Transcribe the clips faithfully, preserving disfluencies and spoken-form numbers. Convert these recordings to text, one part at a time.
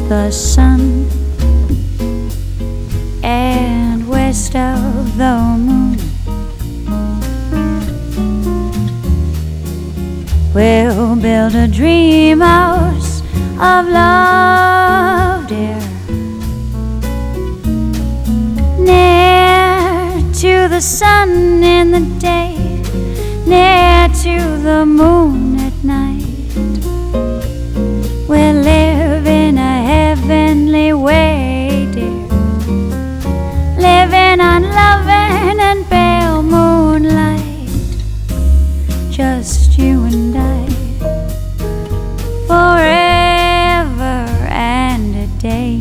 the sun and west of the moon. We'll build a dream house of love, dear, near to the sun in the day, near to the moon at night. We'll live in a heavenly way, dear, living on loving and pale moonlight, just you and I, forever and a day.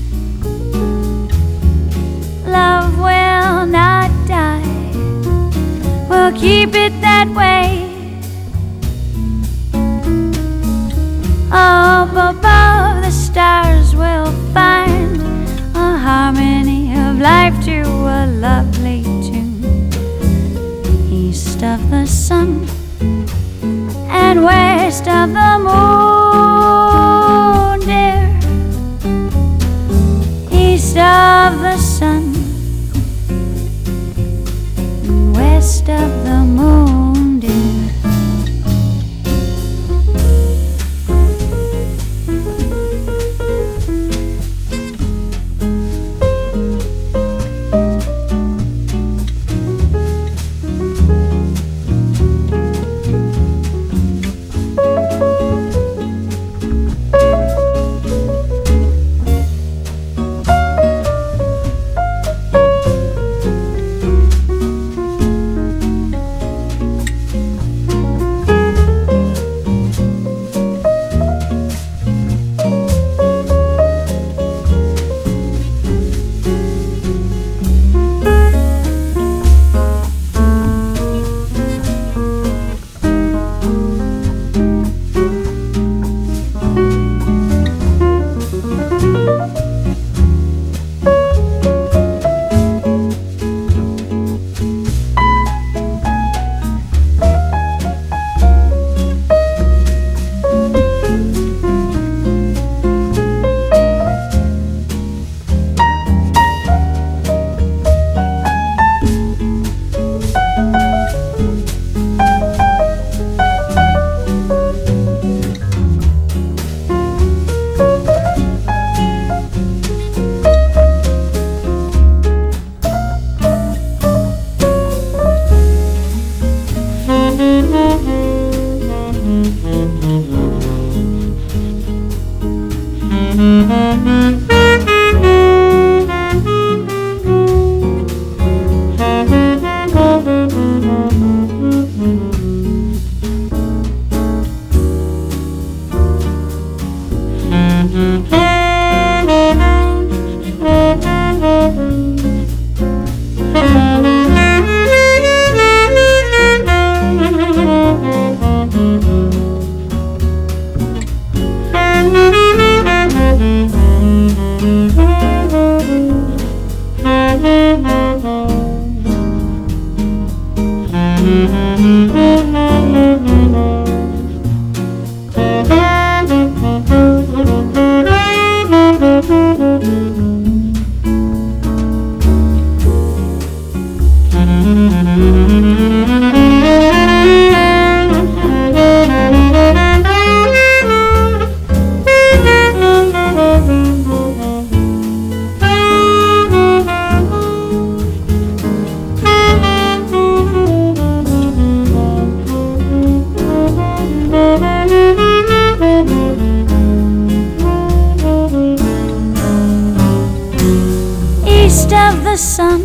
Love will not die, we'll keep it that way. Up above the stars we'll find a harmony of life to a lovely tune. East of the sun and west of the moon, dear. East of the sun and west of the moon, dear. East of the sun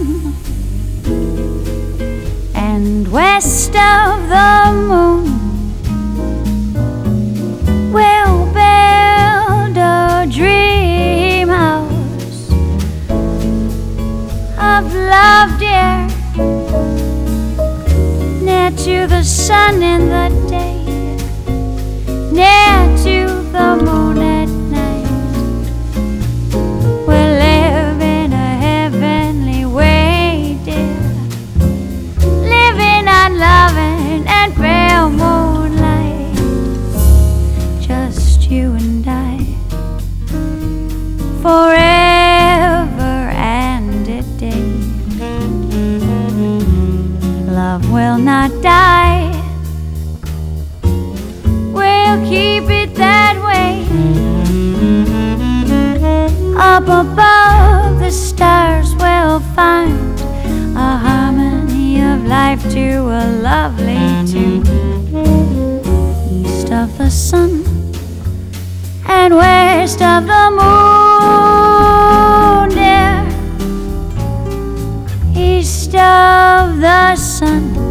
and west of the moon, we'll build a dream house of love, dear, near to the sun in the day, near to the moon at night. We'll live in a heavenly way, dear, living on loving and pale moonlight, just you and I, to a lovely tune. East of the sun and west of the moon, dear. East of the sun